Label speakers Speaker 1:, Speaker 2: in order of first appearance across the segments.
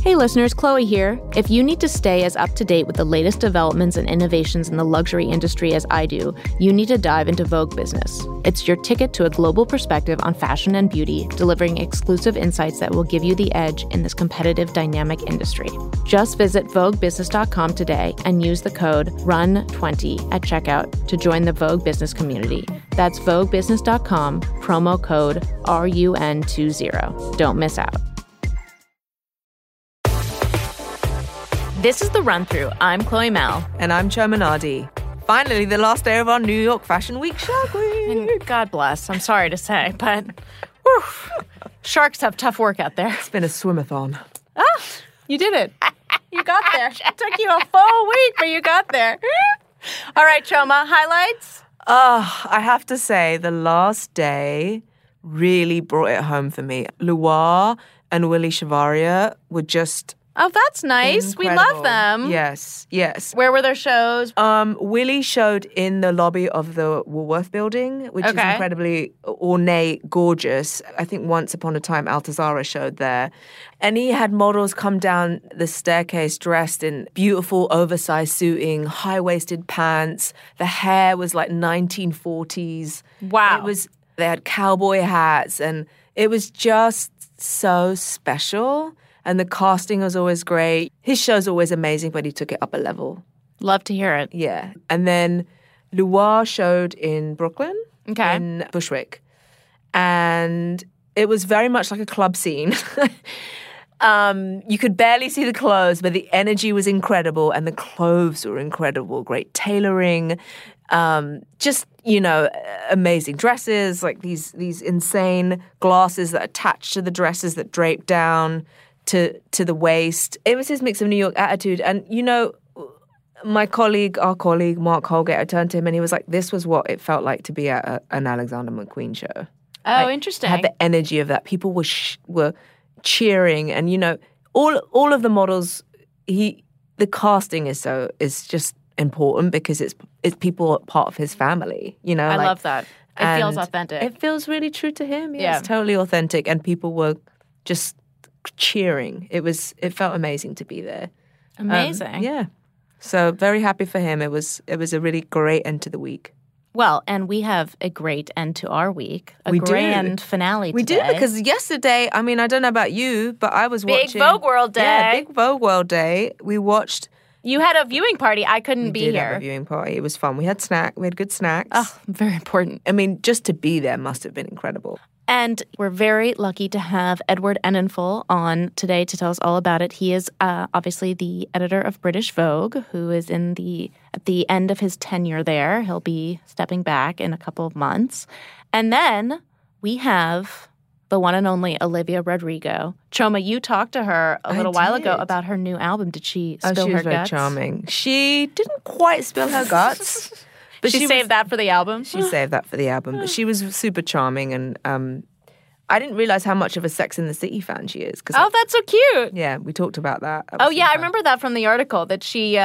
Speaker 1: Hey listeners, Chloe here. If you need to stay as up to date with the latest developments and innovations in the luxury industry as I do, you need to dive into Vogue Business. It's your ticket to a global perspective on fashion and beauty, delivering exclusive insights that will give you the edge in this competitive, dynamic industry. Just visit VogueBusiness.com today and use the code RUN20 at checkout to join the Vogue Business community. That's VogueBusiness.com, promo code RUN20. Don't miss out. This is The Run-Through. I'm Chloe Mel.
Speaker 2: And I'm Choma Nadi. Finally, the last day of our New York Fashion Week Shark Week.
Speaker 1: And God bless, I'm sorry to say, but whew, sharks have tough work out there.
Speaker 2: It's been a swimathon.
Speaker 1: Ah, you did it. You got there. It took you a full week, but you got there. All right, Choma, highlights?
Speaker 2: I have to say, the last day really brought it home for me. Loire and Willie Chavaria were just...
Speaker 1: Oh, that's nice.
Speaker 2: incredible.
Speaker 1: We love them.
Speaker 2: Yes, yes.
Speaker 1: Where were their shows?
Speaker 2: Willie showed in the lobby of the Woolworth building, which is incredibly ornate, gorgeous. I think once upon a time, Altazara showed there. And he had models come down the staircase dressed in beautiful oversized suiting, high-waisted pants. The hair was like 1940s.
Speaker 1: Wow.
Speaker 2: They had cowboy hats, and it was just so special. And the casting was always great. His show's always amazing, but he took it up a level.
Speaker 1: Love to hear it.
Speaker 2: Yeah. And then Loire showed in Brooklyn, in Bushwick. And it was very much like a club scene. You could barely see the clothes, but the energy was incredible and the clothes were incredible. Great tailoring, just, amazing dresses, like these insane glasses that attach to the dresses that drape down to the waist. It was his mix of New York attitude. And, our colleague, Mark Holgate, I turned to him and he was like, this was what it felt like to be at an Alexander McQueen show.
Speaker 1: Oh, interesting.
Speaker 2: Had the energy of that. People were cheering. And, all of the models, the casting is just important because it's people part of his family, I
Speaker 1: love that. It feels authentic.
Speaker 2: It feels really true to him. Yeah. It's totally authentic. And people were just cheering. It felt amazing to be there.
Speaker 1: Amazing.
Speaker 2: Yeah. So very happy for him. It was a really great end to the week.
Speaker 1: Well, and we have a great end to our week. A grand finale today.
Speaker 2: We do, because yesterday, I don't know about you, but I was watching...
Speaker 1: Big Vogue World Day.
Speaker 2: Yeah, Big Vogue World Day. We watched...
Speaker 1: You had a viewing party. I couldn't be here.
Speaker 2: We did have a viewing party. It was fun. We had good snacks.
Speaker 1: Oh, very important.
Speaker 2: Just to be there must have been incredible.
Speaker 1: And we're very lucky to have Edward Enninful on today to tell us all about it. He is obviously the editor of British Vogue, who is at the end of his tenure there. He'll be stepping back in a couple of months. And then we have the one and only Olivia Rodrigo. Choma, you talked to her a little while ago about her new album. Did she spill her guts?
Speaker 2: She was very charming. She didn't quite spill her guts.
Speaker 1: But she saved that for the album?
Speaker 2: She saved that for the album. But she was super charming. And I didn't realize how much of a Sex and the City fan she is.
Speaker 1: Oh, that's so cute.
Speaker 2: Yeah, we talked about that.
Speaker 1: Oh, yeah, I remember that from the article, that she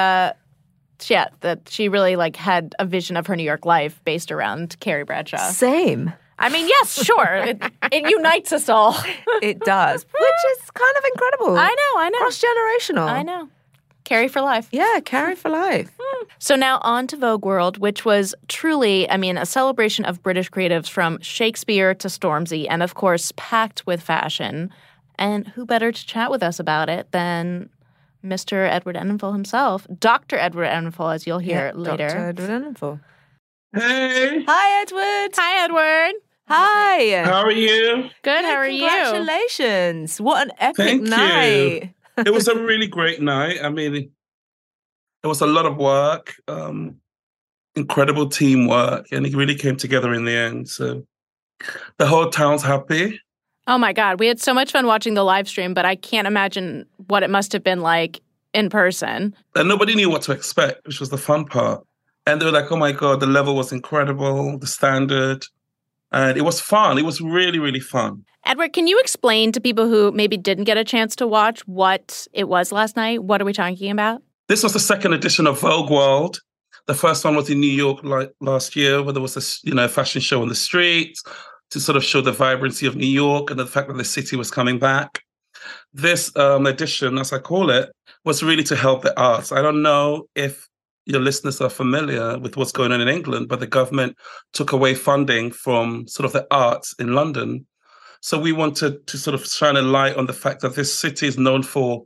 Speaker 1: really had a vision of her New York life based around Carrie Bradshaw.
Speaker 2: Same.
Speaker 1: Yes, sure. It unites us all.
Speaker 2: It does, which is kind of incredible.
Speaker 1: I know.
Speaker 2: Cross-generational.
Speaker 1: I know. Carrie for life.
Speaker 2: Yeah, Carrie for life.
Speaker 1: So now on to Vogue World, which was truly, a celebration of British creatives from Shakespeare to Stormzy, and of course, packed with fashion. And who better to chat with us about it than Mr. Edward Enninful himself, Dr. Edward Enninful, as you'll hear later.
Speaker 2: Dr. Edward Enninful.
Speaker 3: Hey.
Speaker 2: Hi, Edward.
Speaker 1: Hi, Edward.
Speaker 3: Hi. How are you?
Speaker 1: Good. How are you?
Speaker 2: Congratulations. What an epic night.
Speaker 3: You. It was a really great night. It was a lot of work, incredible teamwork, and it really came together in the end. So the whole town's happy.
Speaker 1: Oh, my God. We had so much fun watching the live stream, but I can't imagine what it must have been like in person.
Speaker 3: And nobody knew what to expect, which was the fun part. And they were like, oh, my God, the level was incredible, the standard. And it was fun. It was really, really fun.
Speaker 1: Edward, can you explain to people who maybe didn't get a chance to watch what it was last night? What are we talking about?
Speaker 3: This was the second edition of Vogue World. The first one was in New York last year, where there was a fashion show on the streets to sort of show the vibrancy of New York and the fact that the city was coming back. this edition, as I call it, was really to help the arts. I don't know if your listeners are familiar with what's going on in England, but the government took away funding from sort of the arts in London. So we wanted to sort of shine a light on the fact that this city is known for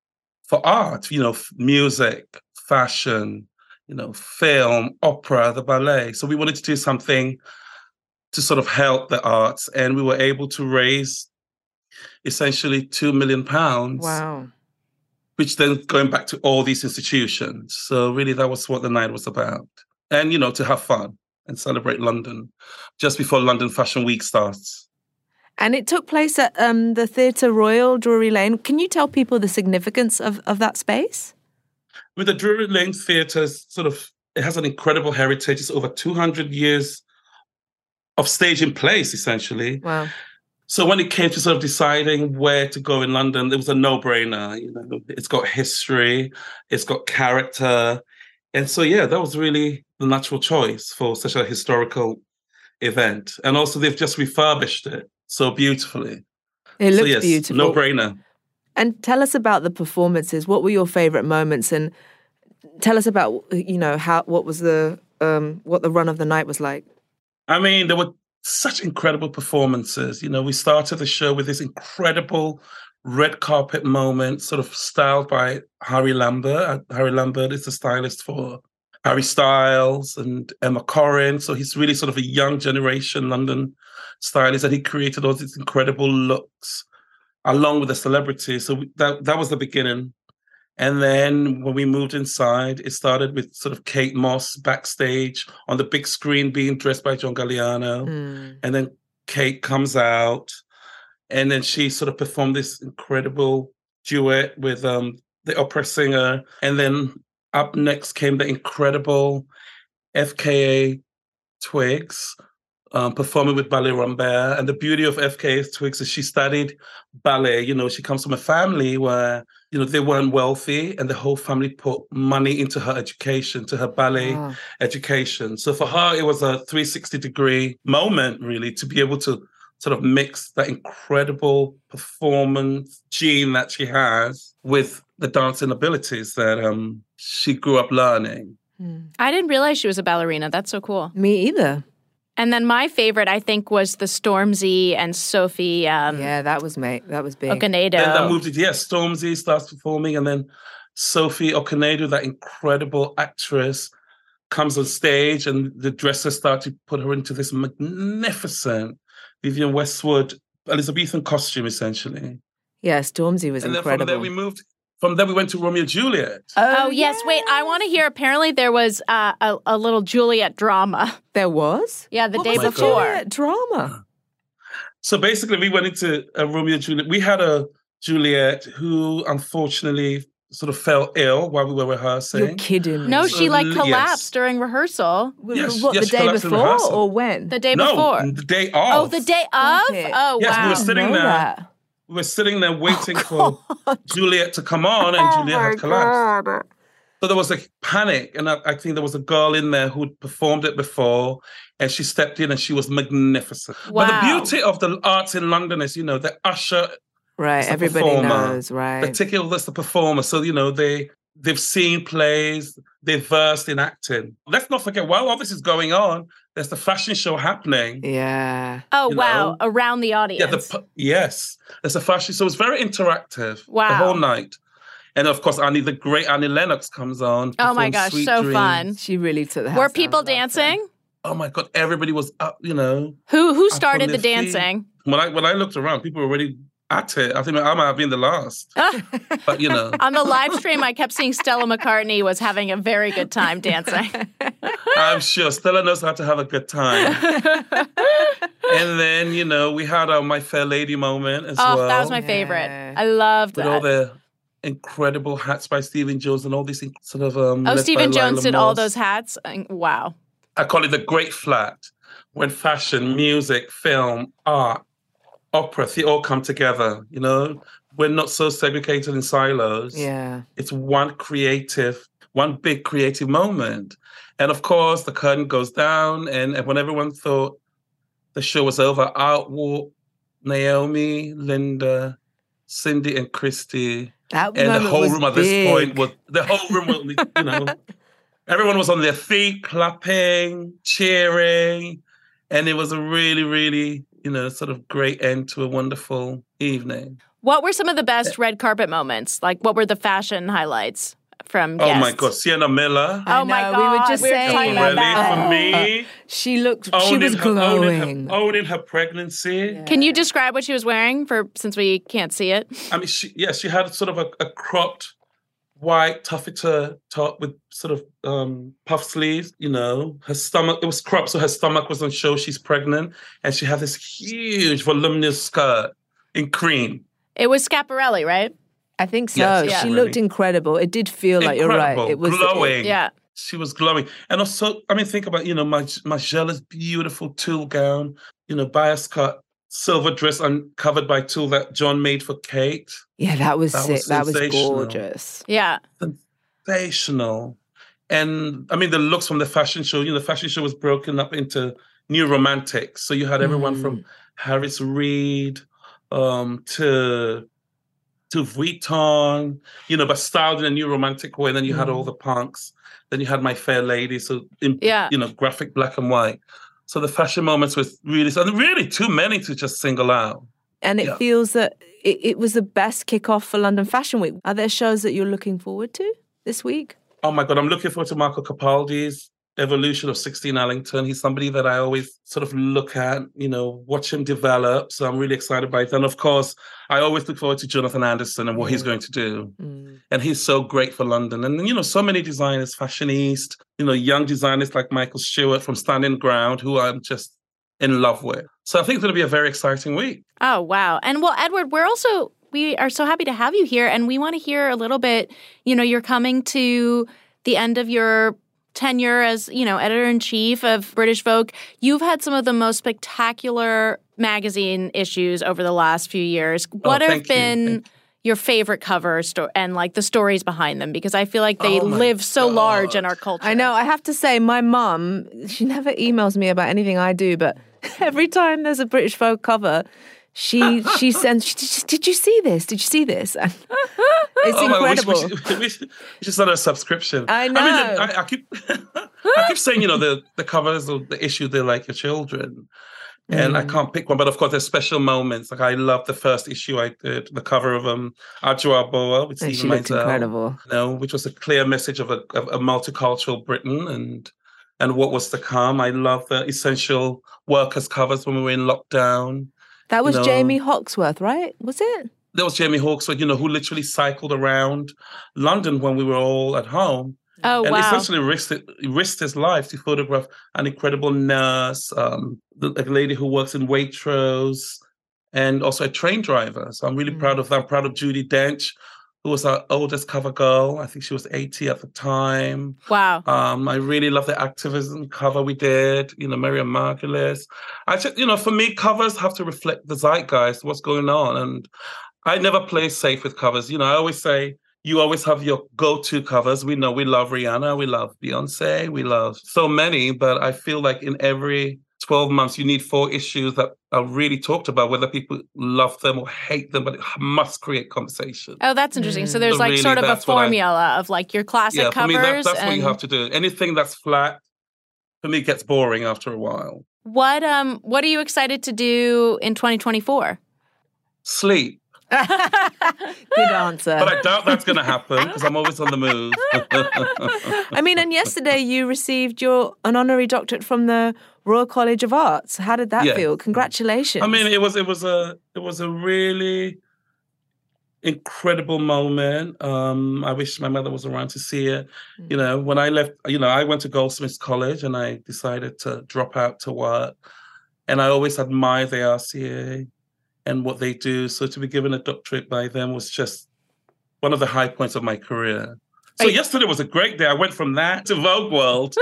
Speaker 3: art, music, fashion, film, opera, the ballet. So we wanted to do something to sort of help the arts. And we were able to raise essentially £2 million.
Speaker 2: Wow.
Speaker 3: Which then going back to all these institutions. So really that was what the night was about. And, to have fun and celebrate London just before London Fashion Week starts.
Speaker 2: And it took place at the Theatre Royal, Drury Lane. Can you tell people the significance of that space?
Speaker 3: With the Drury Lane Theatre, it has an incredible heritage. It's over 200 years of stage in place, essentially.
Speaker 2: Wow.
Speaker 3: So when it came to sort of deciding where to go in London, it was a no-brainer. It's got history, it's got character. And so, that was really the natural choice for such a historical event. And also they've just refurbished it so beautifully.
Speaker 2: It looks beautiful.
Speaker 3: No-brainer.
Speaker 2: And tell us about the performances. What were your favorite moments? And tell us about, what the run of the night was like.
Speaker 3: I mean, there were such incredible performances. We started the show with this incredible red carpet moment, sort of styled by Harry Lambert. Harry Lambert is the stylist for Harry Styles and Emma Corrin. So he's really sort of a young generation London stylist, and he created all these incredible looks along with the celebrities. So that was the beginning. And then when we moved inside, it started with sort of Kate Moss backstage on the big screen being dressed by John Galliano. And then Kate comes out and then she sort of performed this incredible duet with the opera singer. And then up next came the incredible FKA Twigs performing with Ballet Rambert. And the beauty of FKA Twigs is she studied ballet. She comes from a family where they weren't wealthy, and the whole family put money into her education, to her ballet education. So for her, it was a 360-degree moment, really, to be able to sort of mix that incredible performance gene that she has with the dancing abilities that she grew up learning.
Speaker 1: I didn't realize she was a ballerina. That's so cool.
Speaker 2: Me either.
Speaker 1: And then my favorite, I think, was the Stormzy and Sophie.
Speaker 2: That was big.
Speaker 1: Okonedo.
Speaker 3: And that moved it. Stormzy starts performing, and then Sophie Okonedo, that incredible actress, comes on stage, and the dressers start to put her into this magnificent Vivienne Westwood Elizabethan costume, essentially.
Speaker 2: Yeah, Stormzy was incredible.
Speaker 3: And then from there we went to Romeo and Juliet.
Speaker 1: Oh yes. Wait, I want to hear. Apparently there was a little Juliet drama.
Speaker 2: There was?
Speaker 1: Yeah, the day before.
Speaker 2: Juliet drama?
Speaker 3: So basically we went into a Romeo and Juliet. We had a Juliet who unfortunately sort of fell ill while we were rehearsing.
Speaker 2: You're kidding me.
Speaker 1: No, she collapsed during rehearsal.
Speaker 2: The day before or when?
Speaker 1: The day before.
Speaker 3: No, the day of.
Speaker 1: Oh, the day of?
Speaker 2: Okay.
Speaker 1: Oh,
Speaker 3: yes,
Speaker 1: wow.
Speaker 3: we were sitting there. We were sitting there waiting for Juliet to come on, and Juliet had collapsed. God. So there was a panic, and I think there was a girl in there who'd performed it before, and she stepped in, and she was magnificent.
Speaker 1: Wow.
Speaker 3: But the beauty of the arts in London is, the usher,
Speaker 2: right? Everybody
Speaker 3: performer,
Speaker 2: knows, right?
Speaker 3: Particularly that's the performer. So they've seen plays, they're versed in acting. Let's not forget, while all this is going on, there's the fashion show happening.
Speaker 2: Yeah.
Speaker 1: Oh, wow. Around the audience.
Speaker 3: Yes. There's a fashion. So it's very interactive.
Speaker 1: Wow.
Speaker 3: The whole night. And of course, the great Annie Lennox comes on.
Speaker 1: Oh my gosh, so
Speaker 3: Dreams.
Speaker 1: fun.
Speaker 2: She really took the house.
Speaker 1: Were people dancing?
Speaker 3: Oh my God, everybody was up,
Speaker 1: Who started the dancing?
Speaker 3: When I looked around, people were already at it. I think I might have been the last. But,
Speaker 1: On the live stream, I kept seeing Stella McCartney was having a very good time dancing.
Speaker 3: I'm sure Stella knows how to have a good time. And then, we had our My Fair Lady moment as well.
Speaker 1: Oh, that was my favorite. I loved that.
Speaker 3: With all the incredible hats by Stephen Jones and all these sort of...
Speaker 1: Stephen Jones did all those hats? Wow.
Speaker 3: I call it the Great Flat, when fashion, music, film, art, opera, they all come together, We're not so segregated in silos.
Speaker 2: Yeah.
Speaker 3: It's one big creative moment. And of course, the curtain goes down, and when everyone thought the show was over, out walked Naomi, Linda, Cindy and Christy.
Speaker 2: That
Speaker 3: and the whole
Speaker 2: was
Speaker 3: room at
Speaker 2: big.
Speaker 3: this point was, everyone was on their feet, clapping, cheering. And it was a really, really, sort of great end to a wonderful evening.
Speaker 1: What were some of the best red carpet moments? Like, what were the fashion highlights from guests?
Speaker 3: Oh, my God. Sienna Miller.
Speaker 1: Oh, my God.
Speaker 2: We were just saying
Speaker 1: about that.
Speaker 3: For me.
Speaker 2: She was glowing.
Speaker 3: Owning her pregnancy.
Speaker 1: Yeah. Can you describe what she was wearing since we can't see it?
Speaker 3: I mean, she had sort of a cropped white taffeta top with sort of puff sleeves, Her stomach, it was cropped, so her stomach was on show. She's pregnant. And she had this huge, voluminous skirt in cream.
Speaker 1: It was Schiaparelli, right?
Speaker 2: I think so. Yes, she looked incredible. It did feel like you're right. It was
Speaker 3: glowing.
Speaker 1: Yeah.
Speaker 3: She was glowing. And also, I mean, think about, Margiela's beautiful tulle gown, bias cut, silver dress covered by tulle that John made for Kate.
Speaker 2: Yeah, that was sick. That was gorgeous.
Speaker 1: Yeah.
Speaker 3: Sensational. And, I mean, the looks from the fashion show, the fashion show was broken up into new romantics. So you had everyone from Harris Reed to Vuitton, but styled in a new romantic way. And then you had all the punks. Then you had My Fair Lady, so in graphic black and white. So the fashion moments was really too many to just single out.
Speaker 2: And it feels that it was the best kickoff for London Fashion Week. Are there shows that you're looking forward to this week?
Speaker 3: Oh my God, I'm looking forward to Marco Capaldi's evolution of 16 Allington. He's somebody that I always sort of look at, watch him develop. So I'm really excited by it. And of course, I always look forward to Jonathan Anderson and what he's going to do. And he's so great for London. And, so many designers, Fashion East, young designers like Michael Stewart from Standing Ground, who I'm just in love with. So I think it's going to be a very exciting week.
Speaker 1: Oh, wow. And well, Edward, we are so happy to have you here. And we want to hear a little bit, you're coming to the end of your tenure as, editor-in-chief of British Vogue. You've had some of the most spectacular magazine issues over the last few years. What have been your favorite covers and like the stories behind them? Because I feel like they live so large in our culture.
Speaker 2: I know. I have to say, my mum, she never emails me about anything I do, but every time there's a British Vogue cover, she sends, did you see this? Did you see this? It's incredible.
Speaker 3: We should start a subscription.
Speaker 2: I know.
Speaker 3: I mean, I keep saying, the covers of the issue, they're like your children. And I can't pick one, but of course there's special moments. Like I love the first issue I did, the cover of Adjoa Boa with Stephen Meisel.
Speaker 2: Incredible.
Speaker 3: Which was a clear message of a multicultural Britain and what was to come. I love the essential workers covers when we were in lockdown.
Speaker 2: That was Jamie Hawksworth, right? Was it?
Speaker 3: There was Jamie Hawksworth, who literally cycled around London when we were all at home.
Speaker 1: Oh,
Speaker 3: and
Speaker 1: wow.
Speaker 3: essentially risked his life to photograph an incredible nurse, a lady who works in Waitrose, and also a train driver. So I'm really proud of that. I'm proud of Judi Dench, who was our oldest cover girl. I think she was 80 at the time.
Speaker 1: Wow.
Speaker 3: I really love the activism cover we did, Miriam Margulies. I just, for me, covers have to reflect the zeitgeist, what's going on. And I never play safe with covers. I always say, you always have your go-to covers. We know we love Rihanna, we love Beyonce, we love so many, but I feel like in every 12 months, you need 4 issues that are really talked about, whether people love them or hate them, but it must create conversation.
Speaker 1: Oh, that's interesting. So there's really, sort of a formula of like your classic covers.
Speaker 3: For me, that's what you have to do. Anything that's flat, for me, gets boring after a while.
Speaker 1: What are you excited to do in 2024?
Speaker 3: Sleep.
Speaker 2: Good answer.
Speaker 3: But I doubt that's going to happen because I'm always on the move.
Speaker 2: I mean, and yesterday you received an honorary doctorate from the Royal College of Arts. How did that feel? Congratulations.
Speaker 3: I mean, it was a really incredible moment. I wish my mother was around to see it. When I left, I went to Goldsmiths College and I decided to drop out to work. And I always admired the RCA and what they do. So to be given a doctorate by them was just one of the high points of my career. So yesterday was a great day. I went from that to Vogue World.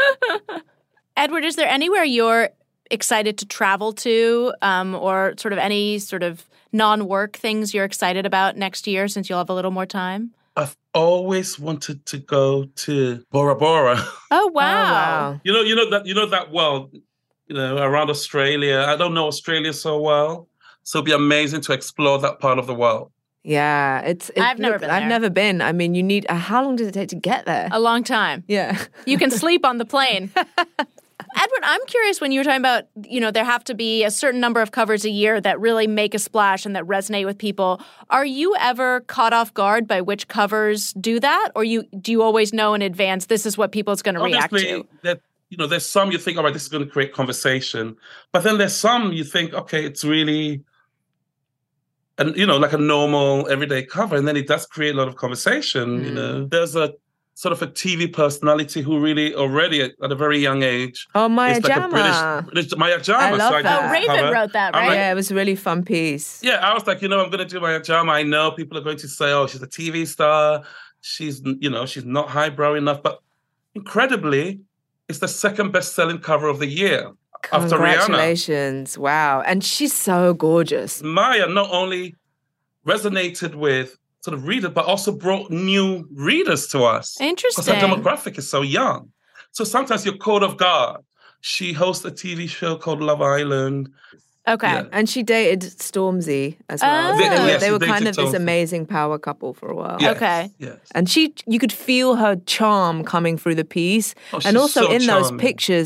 Speaker 1: Edward, is there anywhere you're excited to travel to or sort of any sort of non-work things you're excited about next year since you'll have a little more time?
Speaker 3: I've always wanted to go to Bora Bora.
Speaker 1: Oh, wow.
Speaker 3: You know that world, around Australia. I don't know Australia so well. So it'd be amazing to explore that part of the world.
Speaker 2: Yeah,
Speaker 1: I've never been there.
Speaker 2: I've never been. I mean, you need. How long does it take to get there?
Speaker 1: A long time.
Speaker 2: Yeah.
Speaker 1: You can sleep on the plane. Edward, I'm curious when you were talking about, there have to be a certain number of covers a year that really make a splash and that resonate with people. Are you ever caught off guard by which covers do that? Or do you always know in advance this is what people's going to react to?
Speaker 3: There's some you think, all right, this is going to create conversation. But then there's some you think, okay, it's really, like a normal everyday cover. And then it does create a lot of conversation. There's a sort of a TV personality who really already at a very young age.
Speaker 2: Oh, Maya Jama.
Speaker 3: Maya Jama.
Speaker 2: I love that.
Speaker 1: Raven wrote that, right?
Speaker 2: Yeah, it was a really fun piece.
Speaker 3: Yeah, I was like, I'm going to do Maya Jama. I know people are going to say, oh, she's a TV star. She's, she's not highbrow enough. But incredibly, it's the second best-selling cover of the year after Rihanna.
Speaker 2: Congratulations. Wow. And she's so gorgeous.
Speaker 3: Maya not only resonated with sort of readers, but also brought new readers to us.
Speaker 1: Interesting.
Speaker 3: Because our demographic is so young. So sometimes you're caught off guard. She hosts a TV show called Love Island.
Speaker 1: Okay.
Speaker 2: Yeah. And she dated Stormzy as well. They were kind of this amazing power couple for a while.
Speaker 3: Yes,
Speaker 1: okay.
Speaker 3: Yes.
Speaker 2: And you could feel her charm coming through the piece.
Speaker 3: Oh,
Speaker 2: and also in those
Speaker 3: charming.
Speaker 2: pictures,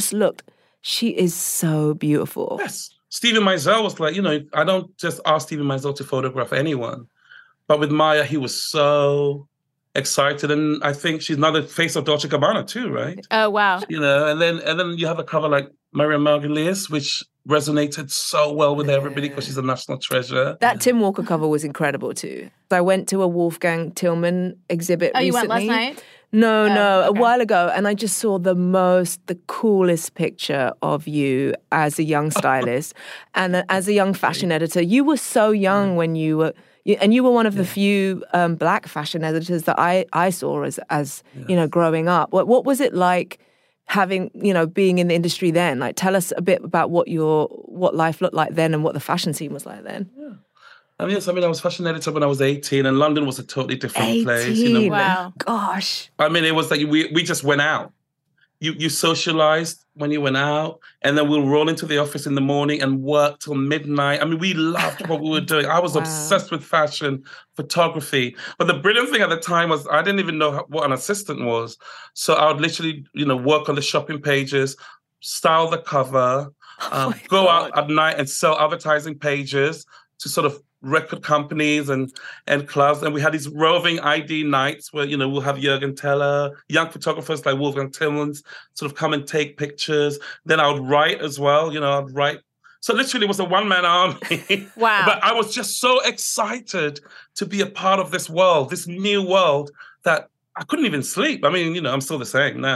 Speaker 2: she is so beautiful.
Speaker 3: Yes. Stephen Meisel was like, I don't just ask Stephen Meisel to photograph anyone. But with Maya, he was so excited. And I think she's now the face of Dolce & Gabbana too, right?
Speaker 1: Oh, wow.
Speaker 3: And then you have a cover like Miriam Margolyes, which resonated so well with everybody because she's a national treasure.
Speaker 2: That Tim Walker cover was incredible too. I went to a Wolfgang Tillman exhibit recently.
Speaker 1: You went last night?
Speaker 2: No, okay. A while ago. And I just saw the coolest picture of you as a young stylist and as a young fashion editor. You were so young when you were... And you were one of the few Black fashion editors that I saw as growing up. What was it like having, being in the industry then? Like, tell us a bit about what life looked like then and what the fashion scene was like then.
Speaker 3: Yeah. I was fashion editor when I was 18, and London was a totally different place.
Speaker 1: Wow.
Speaker 2: Gosh.
Speaker 3: It was like we just went out. You socialized when you went out, and then we'll roll into the office in the morning and work till midnight. We loved what we were doing. I was obsessed with fashion, photography. But the brilliant thing at the time was I didn't even know what an assistant was. So I would literally, work on the shopping pages, style the cover, go out at night and sell advertising pages to sort of record companies and clubs. And we had these roving ID nights where, we'll have Jürgen Teller, young photographers like Wolfgang Tillmans sort of come and take pictures. Then I would write as well, I'd write. So literally it was a one-man army.
Speaker 1: Wow.
Speaker 3: But I was just so excited to be a part of this world, this new world that I couldn't even sleep. I'm still the same now.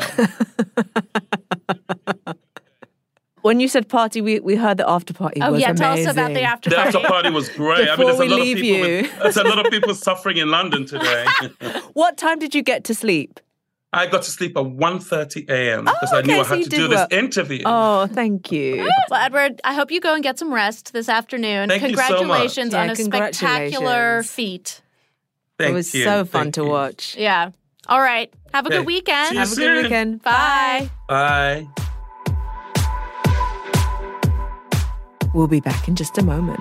Speaker 2: When you said party, we heard the after party was amazing.
Speaker 1: Tell us about the after party.
Speaker 3: The after party was great. There's a lot of people suffering in London today.
Speaker 2: What time did you get to sleep?
Speaker 3: I got to sleep at 1:30 a.m. because I knew I had to do this interview.
Speaker 2: Oh, thank you.
Speaker 1: Well, Edward, I hope you go and get some rest this afternoon.
Speaker 3: Thank
Speaker 1: Congratulations
Speaker 3: you so
Speaker 1: much. On a spectacular feat.
Speaker 2: It was so fun to watch.
Speaker 1: Yeah. All right. Have a good weekend.
Speaker 2: Have a good weekend.
Speaker 1: Bye.
Speaker 3: Bye.
Speaker 2: We'll be back in just a moment.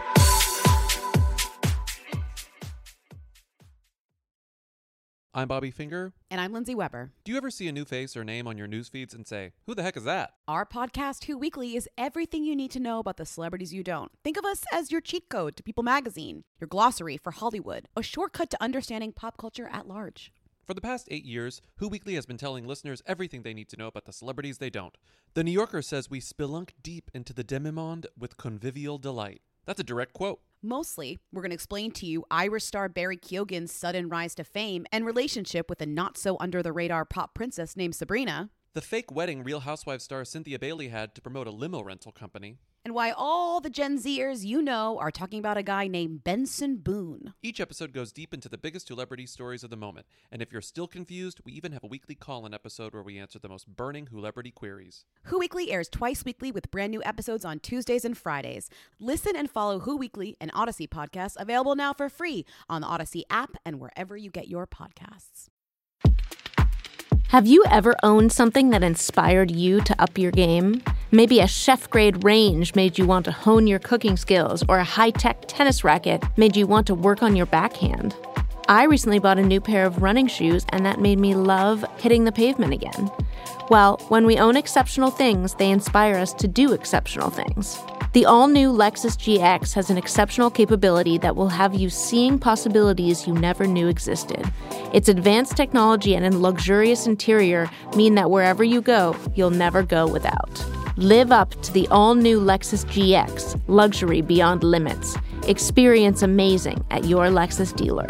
Speaker 4: I'm Bobby Finger.
Speaker 5: And I'm Lindsay Weber.
Speaker 4: Do you ever see a new face or name on your news feeds and say, who the heck is that?
Speaker 5: Our podcast, Who Weekly, is everything you need to know about the celebrities you don't. Think of us as your cheat code to People Magazine, your glossary for Hollywood, a shortcut to understanding pop culture at large.
Speaker 4: For the past 8 years, Who Weekly has been telling listeners everything they need to know about the celebrities they don't. The New Yorker says we spelunk deep into the demi-monde with convivial delight. That's a direct quote.
Speaker 5: Mostly, we're going to explain to you Irish star Barry Keoghan's sudden rise to fame and relationship with a not-so-under-the-radar pop princess named Sabrina.
Speaker 4: The fake wedding Real Housewives star Cynthia Bailey had to promote a limo rental company.
Speaker 5: And why all the Gen Zers you know are talking about a guy named Benson Boone.
Speaker 4: Each episode goes deep into the biggest celebrity stories of the moment. And if you're still confused, we even have a weekly call-in episode where we answer the most burning Wholebrity queries.
Speaker 5: Who Weekly airs twice weekly with brand new episodes on Tuesdays and Fridays. Listen and follow Who Weekly, an Odyssey podcast, available now for free on the Odyssey app and wherever you get your podcasts.
Speaker 1: Have you ever owned something that inspired you to up your game? Maybe a chef-grade range made you want to hone your cooking skills, or a high-tech tennis racket made you want to work on your backhand. I recently bought a new pair of running shoes, and that made me love hitting the pavement again. Well, when we own exceptional things, they inspire us to do exceptional things. The all-new Lexus GX has an exceptional capability that will have you seeing possibilities you never knew existed. Its advanced technology and luxurious interior mean that wherever you go, you'll never go without. Live up to the all-new Lexus GX, luxury beyond limits. Experience amazing at your Lexus dealer.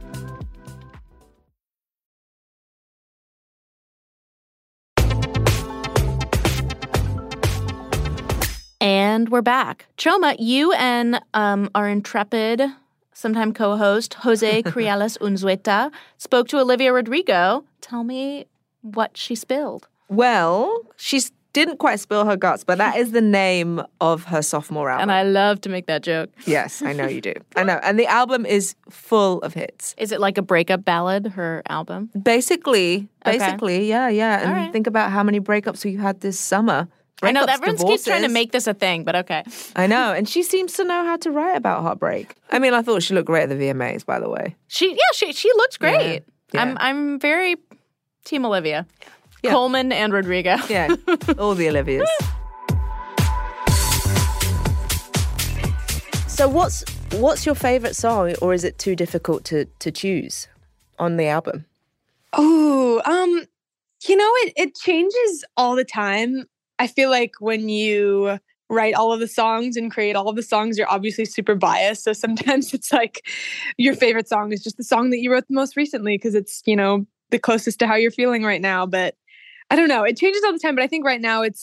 Speaker 1: And we're back. Chioma, you and our intrepid, sometime co-host, Jose Criales Unzueta, spoke to Olivia Rodrigo. Tell me what she spilled.
Speaker 2: Well, she didn't quite spill her guts, but that is the name of her sophomore album.
Speaker 1: And I love to make that joke.
Speaker 2: Yes, I know you do. I know. And the album is full of hits.
Speaker 1: Is it like a breakup ballad, her album?
Speaker 2: Basically, yeah. And
Speaker 1: right.
Speaker 2: Think about how many breakups you had this summer.
Speaker 1: I know, everyone keeps trying to make this a thing, but okay.
Speaker 2: I know, and she seems to know how to write about heartbreak. I mean, I thought she looked great at the VMAs, by the way.
Speaker 1: She looked great.
Speaker 2: Yeah.
Speaker 1: I'm very Team Olivia.
Speaker 2: Yeah.
Speaker 1: Coleman and Rodrigo.
Speaker 2: Yeah, all the Olivias. So what's your favorite song, or is it too difficult to choose on the album?
Speaker 6: Oh, it changes all the time. I feel like when you write all of the songs and create all of the songs, you're obviously super biased. So sometimes it's like your favorite song is just the song that you wrote the most recently because it's, the closest to how you're feeling right now. But I don't know. It changes all the time. But I think right now it's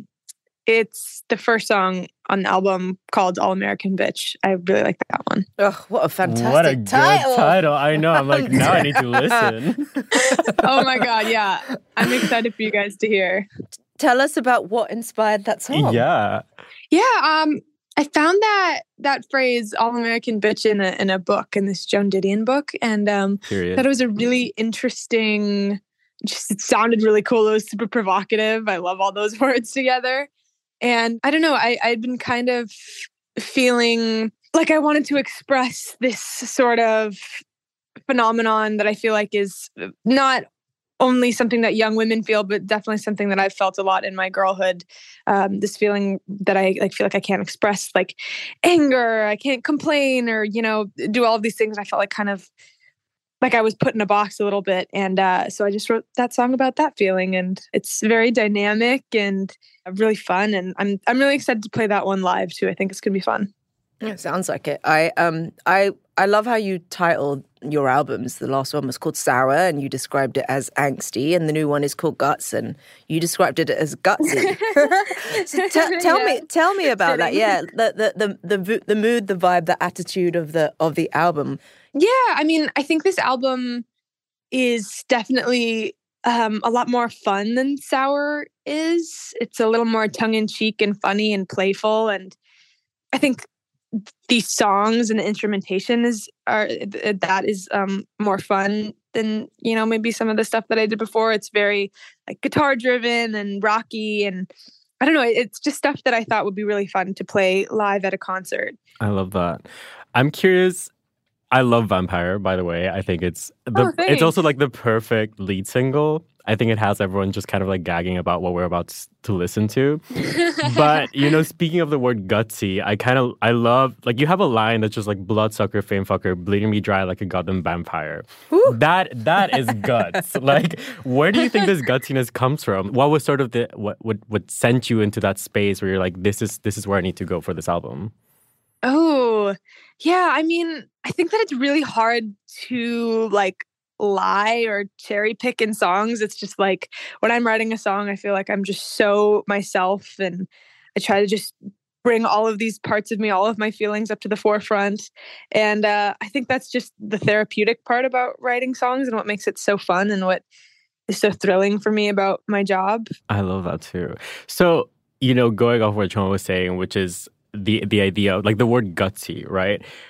Speaker 6: the first song on the album called All American Bitch. I really like that one.
Speaker 2: Oh, what a fantastic
Speaker 7: What a
Speaker 2: title.
Speaker 7: good title. I know. I'm like, now I need to listen.
Speaker 6: Oh my God. Yeah. I'm excited for you guys to hear.
Speaker 2: Tell us about what inspired that song.
Speaker 7: Yeah.
Speaker 6: Yeah. I found that phrase "all American bitch" in a book, in this Joan Didion book, and thought it was a really interesting. It sounded really cool. It was super provocative. I love all those words together, and I don't know. I'd been kind of feeling like I wanted to express this sort of phenomenon that I feel like is not only something that young women feel, but definitely something that I've felt a lot in my girlhood. This feeling that I feel like I can't express like anger, I can't complain or, do all of these things. And I felt like kind of like I was put in a box a little bit. And so I just wrote that song about that feeling. And it's very dynamic and really fun. And I'm really excited to play that one live too. I think it's going to be fun.
Speaker 2: It sounds like it. I love how you titled your albums. The last one was called Sour, and you described it as angsty, and the new one is called Guts, and you described it as gutsy. So tell me about that. Yeah, the mood, the vibe, the attitude of the album.
Speaker 6: Yeah, I mean, I think this album is definitely a lot more fun than Sour is. It's a little more tongue-in-cheek and funny and playful, and I think these songs and the instrumentation is more fun than maybe some of the stuff that I did before. It's very like guitar driven and rocky, and I don't know. It's just stuff that I thought would be really fun to play live at a concert.
Speaker 7: I love that. I'm curious. I love Vampire, by the way. I think it's also like the perfect lead single. I think it has everyone just kind of like gagging about what we're about to listen to. But, speaking of the word gutsy, I love, like, you have a line that's just like bloodsucker, famefucker, bleeding me dry like a goddamn vampire. Woo. That is guts. Like, where do you think this gutsiness comes from? What was sort of what sent you into that space where you're like, this is where I need to go for this album?
Speaker 6: Oh, yeah. I mean, I think that it's really hard to like lie or cherry pick in songs. It's just like when I'm writing a song, I feel like I'm just so myself, and I try to just bring all of these parts of me, all of my feelings up to the forefront. And I think that's just the therapeutic part about writing songs and what makes it so fun and what is so thrilling for me about my job.
Speaker 7: I love that too. So, going off what Chioma was saying, which is the idea of like the word gutsy, right?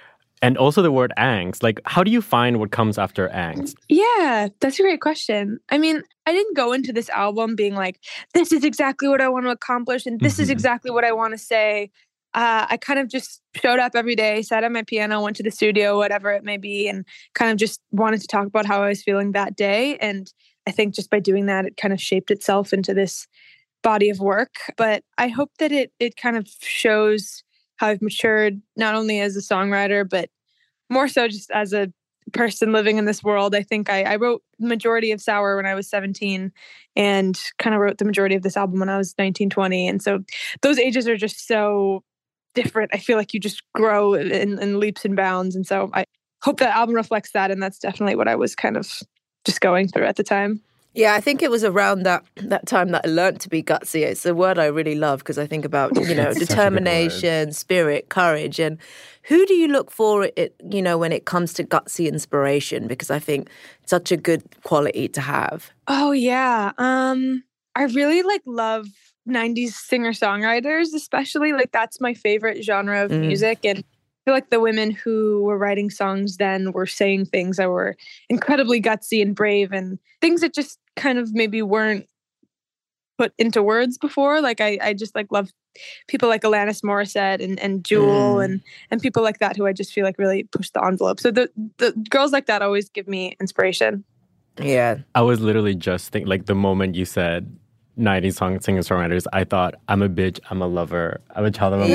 Speaker 7: And also the word angst. Like, how do you find what comes after angst?
Speaker 6: Yeah, that's a great question. I mean, I didn't go into this album being like, this is exactly what I want to accomplish and this is exactly what I want to say. I kind of just showed up every day, sat at my piano, went to the studio, whatever it may be, and kind of just wanted to talk about how I was feeling that day. And I think just by doing that, it kind of shaped itself into this body of work. But I hope that it kind of shows how I've matured, not only as a songwriter, but more so just as a person living in this world. I think I wrote the majority of Sour when I was 17 and kind of wrote the majority of this album when I was 19, 20. And so those ages are just so different. I feel like you just grow in leaps and bounds. And so I hope that album reflects that. And that's definitely what I was kind of just going through at the time.
Speaker 8: Yeah, I think it was around that time that I learned to be gutsy. It's a word I really love because I think about, determination, spirit, courage. And who do you look for, when it comes to gutsy inspiration? Because I think it's such a good quality to have.
Speaker 6: Oh, yeah. I really love 90s singer-songwriters, especially. That's my favorite genre of music. And I feel like the women who were writing songs then were saying things that were incredibly gutsy and brave and things that just kind of maybe weren't put into words before. I just love people like Alanis Morissette and Jewel and people like that who I just feel like really push the envelope. So the girls like that always give me inspiration.
Speaker 8: Yeah.
Speaker 7: I was literally just thinking, the moment you said 90s singer-songwriters, I thought, I'm a bitch, I'm a lover, I'm a child of a mother.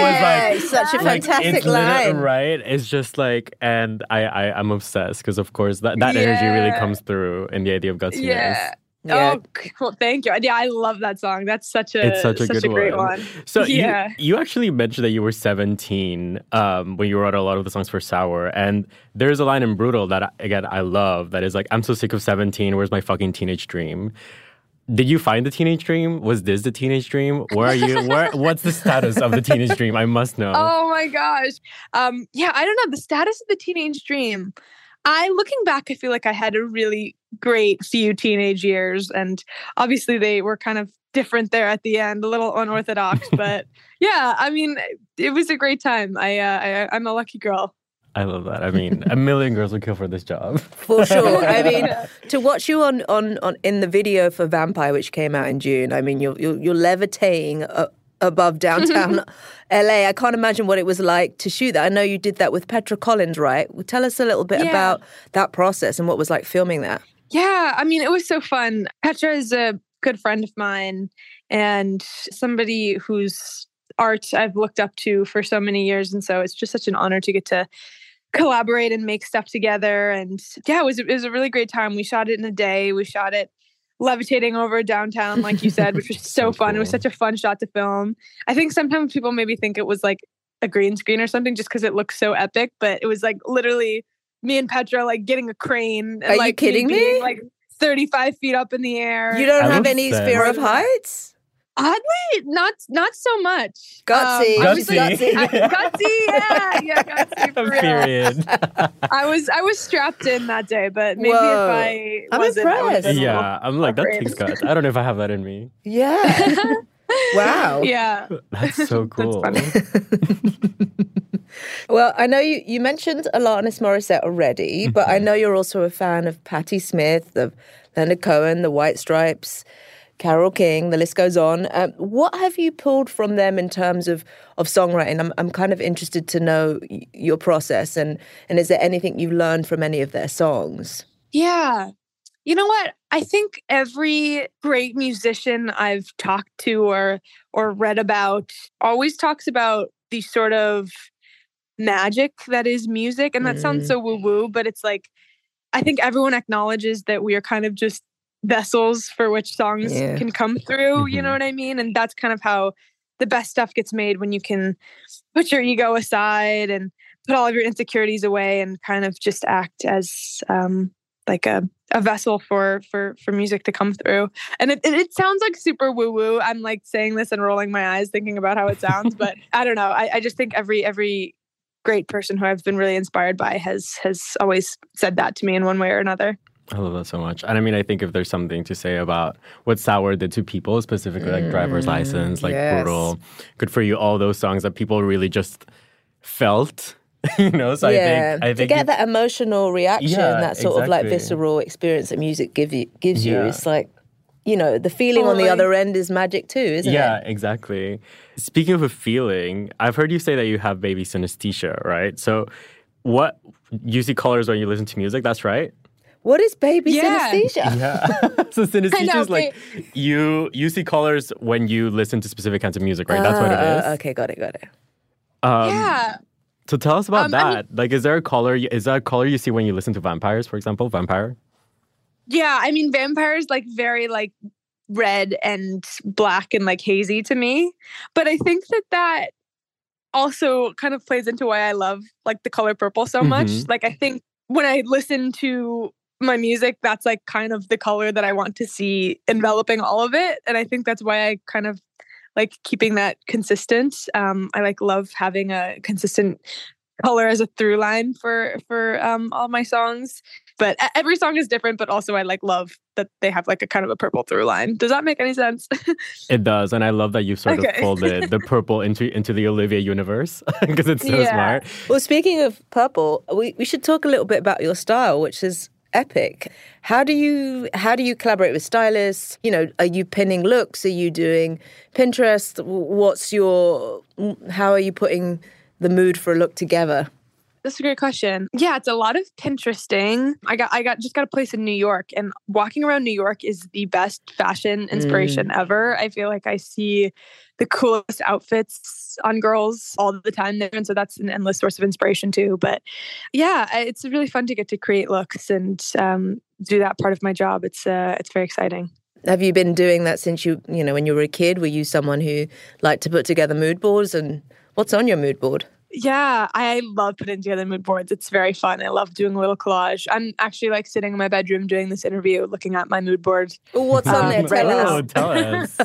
Speaker 7: I was
Speaker 8: such a fantastic line.
Speaker 7: Right? It's just and I'm obsessed because, of course, that energy really comes through in the idea of gutsiness.
Speaker 6: Yeah. Oh, well, thank you. Yeah, I love that song. That's such a great one.
Speaker 7: So you actually mentioned that you were 17 when you wrote a lot of the songs for Sour. And there's a line in Brutal that, again, I love that is I'm so sick of 17. Where's my fucking teenage dream? Did you find the teenage dream? Was this the teenage dream? Where are you? What's the status of the teenage dream? I must know.
Speaker 6: Oh my gosh. Yeah, I don't know. The status of the teenage dream. Looking back, I feel like I had a really great few teenage years. And obviously they were kind of different there at the end, a little unorthodox. But yeah, I mean, it was a great time. I'm a lucky girl.
Speaker 7: I love that. I mean, a million girls would kill for this job.
Speaker 8: For sure. I mean, to watch you on in the video for Vampire, which came out in June, I mean, you're levitating above downtown LA. I can't imagine what it was like to shoot that. I know you did that with Petra Collins, right? Well, tell us a little bit about that process and what it was like filming that.
Speaker 6: Yeah, I mean, it was so fun. Petra is a good friend of mine and somebody whose art I've looked up to for so many years. And so it's just such an honor to get to collaborate and make stuff together. And yeah, it was a really great time. We shot it in a day. We shot it levitating over downtown, like you said, which was so fun. Cool. It was such a fun shot to film. I think sometimes people maybe think it was a green screen or something just because it looks so epic, but it was literally me and Petra getting a crane. And,
Speaker 8: Are you kidding me?
Speaker 6: 35 feet up in the air.
Speaker 8: You don't have any fear of heights?
Speaker 6: Oddly, not so much.
Speaker 8: Gutsy.
Speaker 6: Gutsy, yeah, gutsy for real.
Speaker 7: Period.
Speaker 6: I was strapped in that day, but maybe if I wasn't,
Speaker 8: impressed.
Speaker 7: Yeah, I'm that takes guts. I don't know if I have that in me.
Speaker 8: Yeah. Wow.
Speaker 6: Yeah.
Speaker 7: That's so cool.
Speaker 6: That's funny.
Speaker 8: Well, I know you mentioned Alanis Morissette already, but I know you're also a fan of Patti Smith, of Leonard Cohen, the White Stripes, Carole King, the list goes on. What have you pulled from them in terms of songwriting? I'm kind of interested to know your process and is there anything you've learned from any of their songs?
Speaker 6: Yeah. You know what? I think every great musician I've talked to or read about always talks about the sort of magic that is music. And that sounds so woo-woo, but it's I think everyone acknowledges that we are kind of just vessels for which songs can come through, you know what I mean? And that's kind of how the best stuff gets made, when you can put your ego aside and put all of your insecurities away and kind of just act as a vessel for music to come through. And it sounds super woo-woo. I'm saying this and rolling my eyes thinking about how it sounds, but I don't know. I just think every great person who I've been really inspired by has always said that to me in one way or another.
Speaker 7: I love that so much. And I mean, I think if there's something to say about what Sour did to people, specifically Driver's License, Brutal, Good For You, all those songs that people really just felt So I think
Speaker 8: to get that emotional reaction, that sort of like
Speaker 7: exactly.
Speaker 8: visceral experience that music gives you, it's like, the feeling on the other end is magic too, isn't it?
Speaker 7: Yeah, exactly. Speaking of a feeling, I've heard you say that you have baby synesthesia, right? So you see colors when you listen to music, that's right?
Speaker 8: What is baby synesthesia?
Speaker 7: Yeah. So synesthesia is like you see colors when you listen to specific kinds of music, right? That's what it is.
Speaker 8: Okay, got it.
Speaker 7: So tell us about that. Is there a color? Is that a color you see when you listen to vampires, for example? Vampire?
Speaker 6: Yeah, vampires very red and black and hazy to me. But I think that also kind of plays into why I love the color purple so much. I think when I listen to my music, that's kind of the color that I want to see enveloping all of it. And I think that's why I kind of keeping that consistent. I love having a consistent color as a through line for all my songs. But every song is different, but also I love that they have a kind of a purple through line. Does that make any sense?
Speaker 7: It does. And I love that you sort of folded the purple into the Olivia universe because it's so smart.
Speaker 8: Well, speaking of purple, we should talk a little bit about your style, which is epic. How do you collaborate with stylists? Are you pinning looks? Are you doing Pinterest? How are you putting the mood for a look together?
Speaker 6: That's a great question. Yeah, it's a lot of Pinteresting. I got a place in New York, and walking around New York is the best fashion inspiration ever. I feel like I see the coolest outfits on girls all the time there, and so that's an endless source of inspiration too. But yeah, it's really fun to get to create looks and do that part of my job. It's very exciting.
Speaker 8: Have you been doing that since when you were a kid? Were you someone who liked to put together mood boards? And what's on your mood board?
Speaker 6: Yeah, I love putting together mood boards. It's very fun. I love doing a little collage. I'm actually sitting in my bedroom doing this interview, looking at my mood board.
Speaker 8: What's on there?
Speaker 7: Tell us.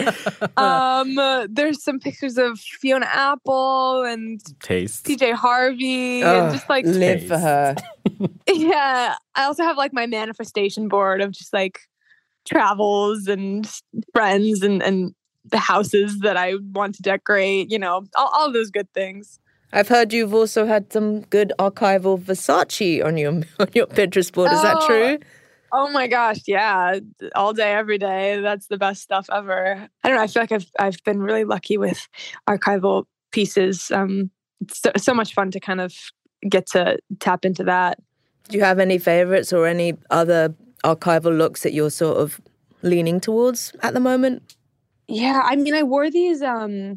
Speaker 6: There's some pictures of Fiona Apple and
Speaker 7: Taste.
Speaker 6: PJ Harvey and just
Speaker 8: live
Speaker 7: Taste.
Speaker 8: for her.
Speaker 6: Yeah, I also have my manifestation board of just travels and friends and the houses that I want to decorate, all of those good things.
Speaker 8: I've heard you've also had some good archival Versace on your Pinterest board. Is that true?
Speaker 6: Oh my gosh, yeah. All day, every day. That's the best stuff ever. I don't know. I feel like I've been really lucky with archival pieces. It's so much fun to kind of get to tap into that.
Speaker 8: Do you have any favorites or any other archival looks that you're sort of leaning towards at the moment?
Speaker 6: Yeah, I wore these the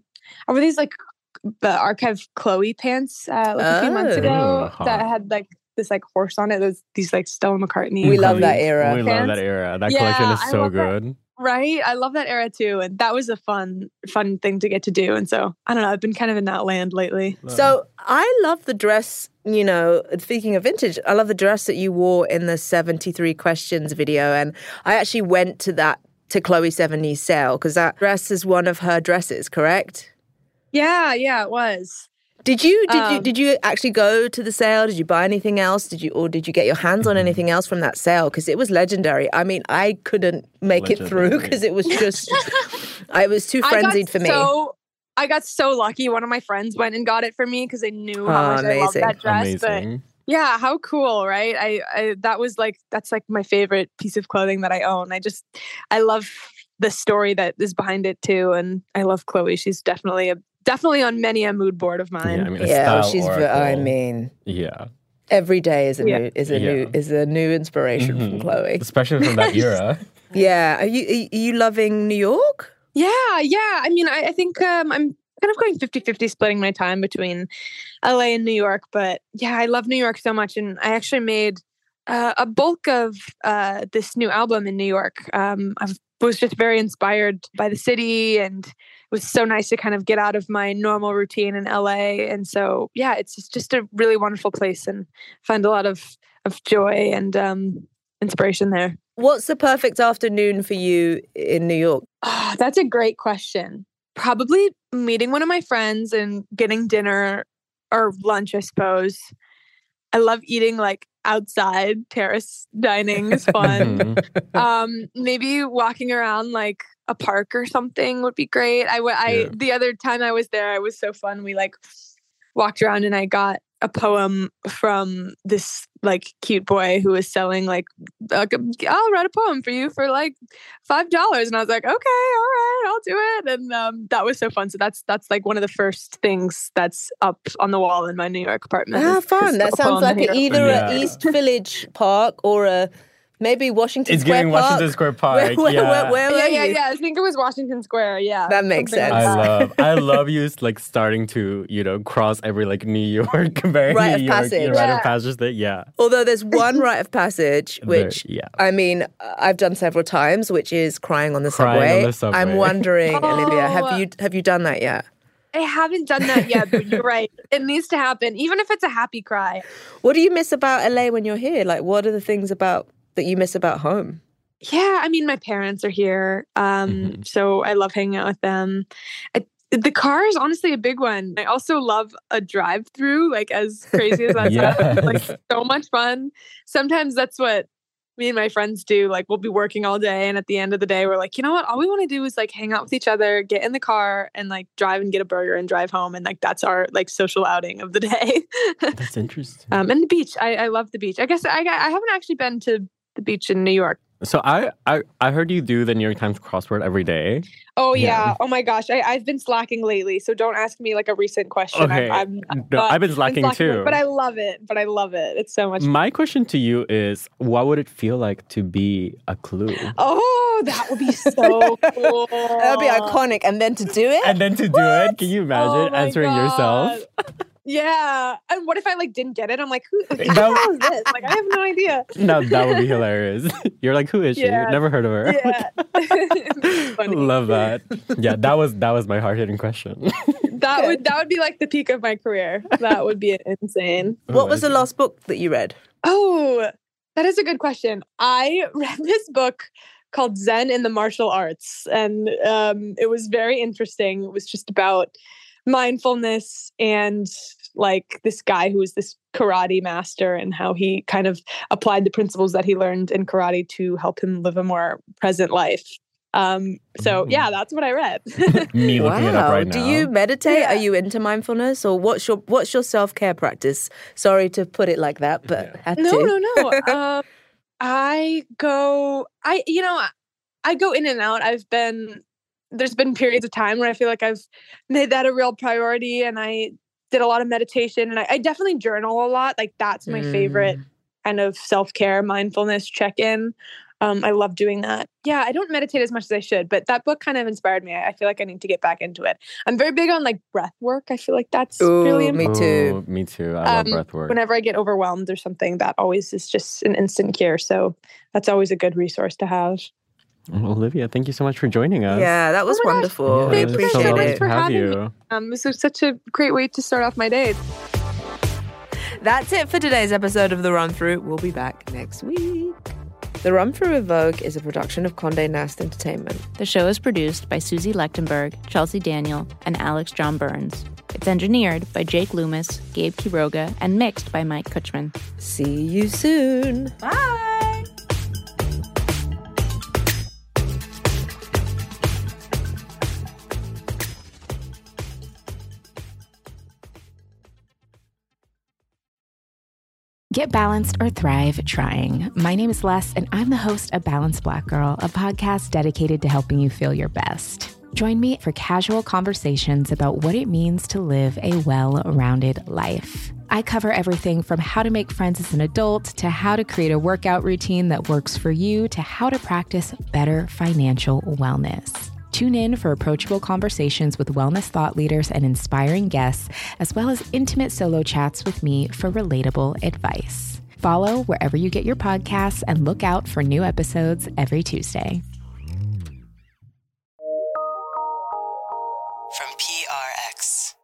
Speaker 6: archive Chloe pants a few months ago that had this horse on it. Those these Stella McCartney.
Speaker 8: We love that era.
Speaker 7: We love that era. That collection is so good.
Speaker 6: That. Right? I love that era too. And that was a fun thing to get to do. And so, I don't know, I've been kind of in that land lately.
Speaker 8: So I love the dress, speaking of vintage, I love the dress that you wore in the 73 Questions video. And I actually went to Chloe Sevigny's sale because that dress is one of her dresses, correct?
Speaker 6: Yeah, it was.
Speaker 8: Did you actually go to the sale? Did you buy anything else? Did you get your hands on anything else from that sale? Because it was legendary. I couldn't make it through because it was just, it was too frenzied for me.
Speaker 6: I got so lucky. One of my friends went and got it for me because they knew how much I loved that dress.
Speaker 7: Amazing.
Speaker 6: But yeah, how cool, right? That's my favorite piece of clothing that I own. I love the story that is behind it too, and I love Chloe. She's definitely on many a mood board of mine.
Speaker 7: Yeah.
Speaker 8: Every day is a new inspiration from Chloe,
Speaker 7: especially from that era.
Speaker 8: Yeah, are you loving New York?
Speaker 6: Yeah. I think I'm kind of going 50-50, splitting my time between LA and New York. But yeah, I love New York so much, and I actually made a bulk of this new album in New York. I was just very inspired by the city, and it was so nice to kind of get out of my normal routine in LA. And so, yeah, it's just a really wonderful place, and find a lot of joy and inspiration there.
Speaker 8: What's the perfect afternoon for you in New York?
Speaker 6: Oh, that's a great question. Probably meeting one of my friends and getting dinner or lunch, I suppose. I love eating outside. Terrace dining is fun. Maybe walking around a park or something would be great. The other time I was there, it was so fun. We walked around and I got a poem from this like cute boy who was selling like I'll write a poem for you for like $5, and I was like, okay, all right, I'll do it. And that was so fun. So that's like one of the first things that's up on the wall in my New York apartment.
Speaker 8: Fun. That sounds like either an East Village park or a maybe Washington Square Park.
Speaker 7: It's giving Washington Square Park.
Speaker 6: Yeah. I think it was Washington Square. Yeah,
Speaker 8: that makes sense.
Speaker 7: I love you like starting to cross every like New York
Speaker 8: rite of passage.
Speaker 7: Rite of passage that
Speaker 8: Although there's one rite of passage which I mean I've done several times, which is crying on the subway. I'm wondering, Olivia, have you done that yet?
Speaker 6: I haven't done that yet, but you're right. It needs to happen, even if it's a happy cry.
Speaker 8: What do you miss about LA when you're here? Like, what are the things that you miss about home?
Speaker 6: Yeah, I mean, my parents are here, so I love hanging out with them. The car is honestly a big one. I also love a drive-through, like as crazy as that sounds. Like so much fun. Sometimes that's what me and my friends do. Like we'll be working all day, and at the end of the day, we're like, you know what? All we want to do is like hang out with each other, get in the car, and like drive and get a burger and drive home. And like that's our like social outing of the day.
Speaker 7: That's interesting.
Speaker 6: And the beach. I love the beach. I guess I haven't actually been to the beach in New York.
Speaker 7: So I heard you do the New York Times crossword every day.
Speaker 6: Oh yeah. Oh my gosh. I've been slacking lately. So don't ask me like a recent question.
Speaker 7: Okay. I've been slacking too.
Speaker 6: But I love it. It's so much fun.
Speaker 7: My question to you is, what would it feel like to be a Clue?
Speaker 6: Oh, that would be so cool.
Speaker 8: That would be iconic. And then to do
Speaker 7: it? Can you imagine answering yourself?
Speaker 6: Yeah. And what if I like didn't get it? I'm like, who is this? Like, I have no idea.
Speaker 7: No, that would be hilarious. You're like, who is she? Never heard of her.
Speaker 6: Yeah. Funny.
Speaker 7: Love that. Yeah, that was my hard-hitting question.
Speaker 6: That would be like the peak of my career. That would be insane.
Speaker 8: What was the last book that you read?
Speaker 6: Oh, that is a good question. I read this book called Zen in the Martial Arts. And it was very interesting. It was just about mindfulness and like this guy who was this karate master and how he kind of applied the principles that he learned in karate to help him live a more present life. So yeah, that's what I read.
Speaker 7: Me looking it up right now.
Speaker 8: Do you meditate? Yeah. Are you into mindfulness, or what's your self-care practice? Sorry to put it like that, but
Speaker 6: No. I go in and out. There's been periods of time where I feel like I've made that a real priority, and I did a lot of meditation, and I definitely journal a lot. Like that's my favorite kind of self-care, mindfulness check-in. I love doing that. Yeah, I don't meditate as much as I should, but that book kind of inspired me. I feel like I need to get back into it. I'm very big on like breath work. I feel like that's really important.
Speaker 7: Me too. I love breath work.
Speaker 6: Whenever I get overwhelmed or something, that always is just an instant cure. So that's always a good resource to have.
Speaker 7: Well, Olivia, thank you so much for joining us.
Speaker 8: Yeah, that was wonderful.
Speaker 6: Thank you so much for having
Speaker 7: you.
Speaker 6: Me. This was such a great way to start off my day.
Speaker 8: That's it for today's episode of The Run Through. We'll be back next week. The Run Through with Vogue is a production of Condé Nast Entertainment.
Speaker 1: The show is produced by Susie Lechtenberg, Chelsea Daniel, and Alex John Burns. It's engineered by Jake Loomis, Gabe Quiroga, and mixed by Mike Kutchman.
Speaker 8: See you soon.
Speaker 6: Bye.
Speaker 9: Get balanced or thrive trying. My name is Les, and I'm the host of Balanced Black Girl, a podcast dedicated to helping you feel your best. Join me for casual conversations about what it means to live a well-rounded life. I cover everything from how to make friends as an adult, to how to create a workout routine that works for you, to how to practice better financial wellness. Tune in for approachable conversations with wellness thought leaders and inspiring guests, as well as intimate solo chats with me for relatable advice. Follow wherever you get your podcasts and look out for new episodes every Tuesday.
Speaker 10: From PRX.